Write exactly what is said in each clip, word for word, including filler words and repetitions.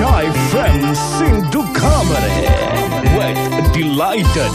Shy Friends Sindhu Kamare with Delighted.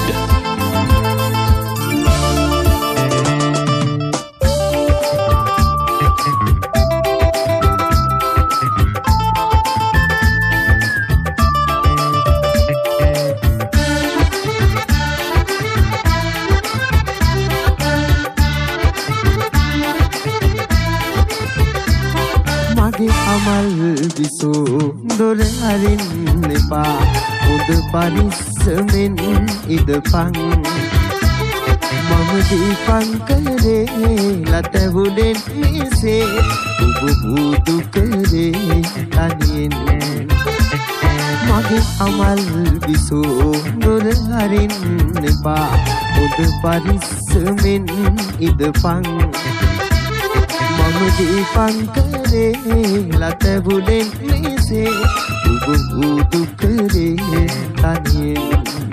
Amal විසෝ දොර හරින්න එපා උද පරිස්සමෙන් ඉදපන් මම දීපංකරේ ලතවුලෙන් මිසේ ඔබ බුදු කරේ තනියෙන් මගේ අමල් විසෝ දොර හරින්න එපා උද පරිස්සමෙන් ඉදපන් මම දීපංකරේ ලතවුලෙන් මිසේ ඔබ බුදු කරේ තනියෙන්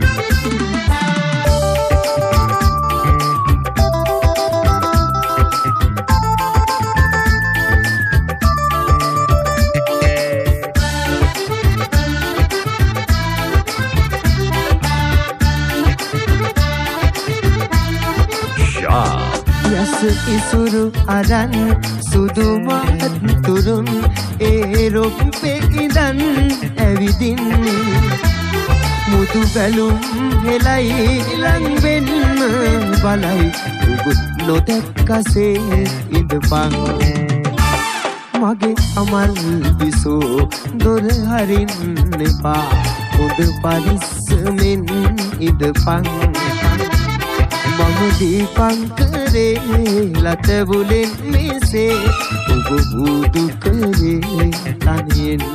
ඉසුරු අරන් සුදු මහත් තුරුන් ඒ රොප්පේ ඉඳන් ඇවිදින් මුදු බැලුම් හෙලයි ලං වෙන්න බලයි ඔබ නොදැක්කසේ ඉඳපන් මගේ අමල් විසෝ දොර හරින්න එපා හොඳ පරිස්සමෙන් ඉඳපන් මම දීපංකරේ ලතවුලෙන් මිසේ ඔබ බුදු කරේ තනියෙන්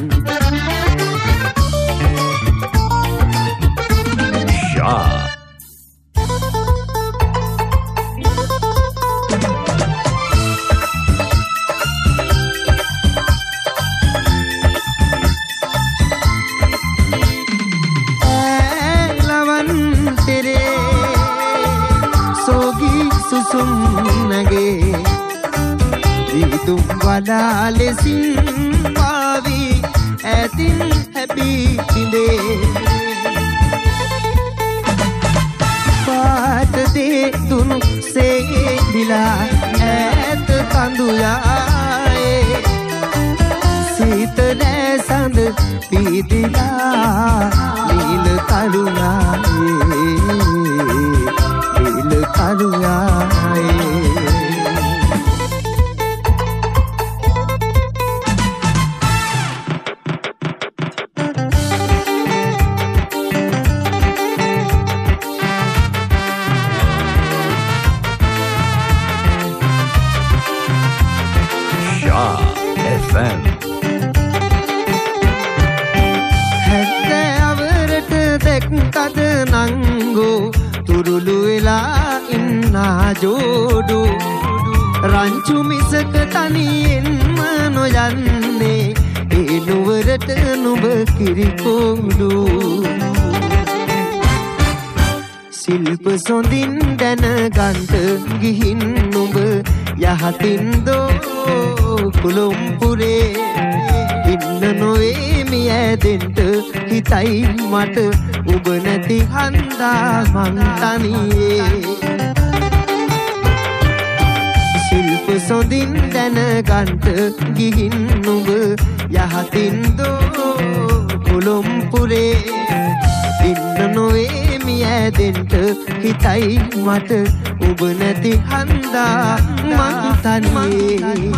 ෂා सुनगे तुम वाला लेसिन पावी ऐतिन हैप्पी किंदे बात दे तुम से दिला ऐत कंदुयाए सीत ने संद पी दिला नील करुणाए नील करुणाए F M හැත්ත අවරට දැක්කද නංගෝ තුරුළු වෙලා ඉන්නා ජෝඩු රංචු මිසක තනියෙන්ම නොයන්නේ ඒ නුවරට නුඹ කිරිකෝඩු සිල්ප සොඳින් දැනගන්ට ගිහින් නුඹ යහතින් දෝ කුළුම්පුරේ ඉන්න නොවේ මියැදෙන්ට හිතයි මට ඔබ නැති හන්දා මං තනියේ ශිල්ප සොඳින් දැනගන්ට ගිහින් නුඹ යහතින් දෝ කුළුම්පුරේ ඉන්න නොවේ මියැදෙන්ට හිතයි මට ඔබ නැති හන්දා මං තනියේ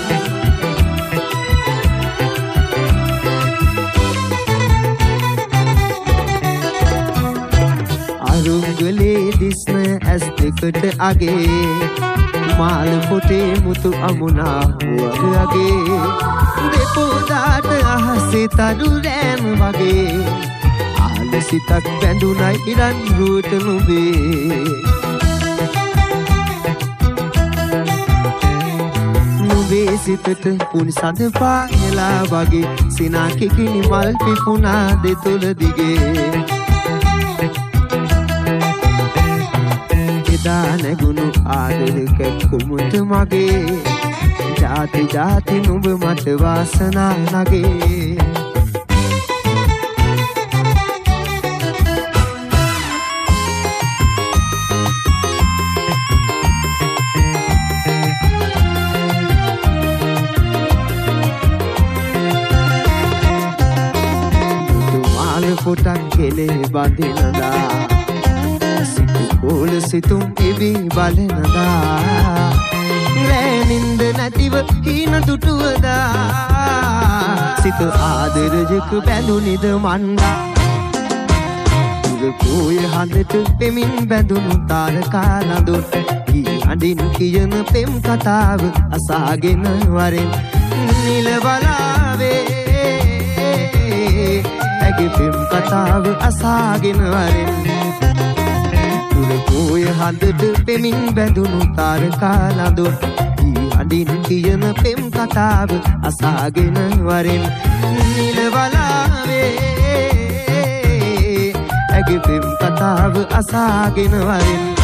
අරුංගලේ දිස්න ඇස් දෙකට අගේ මාල පොටේ මුතු අමුණා වගේ දෙපොදාට අහසේ තඩු රෑන් වගේ ආල සිතක් බැඳුනයි ඉරන් රුවට නුඹේ නුඹේ සිතට පුන් සඳ පායලා වගේ සිනා කිකිනි මල් පිපුණා දෙතොල දිගේ එදා නැගුණු ආදරක කුමුට මගේ ජාති ජාති නුඹ මට වාසනා නගේ පොටක් කෙලේ බඳිනදා සිතු කෝල සිතුම් ඉබි බලනදා රැනින්ද නැතිව හීන දුටුවදා සිත ආදරජක බැඳුනිද මන්දා පෝය හඳට පෙමින් බැඳුණු තාරකා නඳුන් කී අඳින් කියන පෙම් කතාව අසාගෙන වරෙන් නිලවලාවේ ඇගේ පෙම් කතාව අසාගෙන වරෙන් පෝය හඳට පෙමින් බැඳුණු තාරකා නඳුන් කී අඳින් කියන පෙම් කතාව අසාගෙන වරෙන් නිලවලාවේ ඇගේ පෙම් කතාව අසාගෙන වරෙන්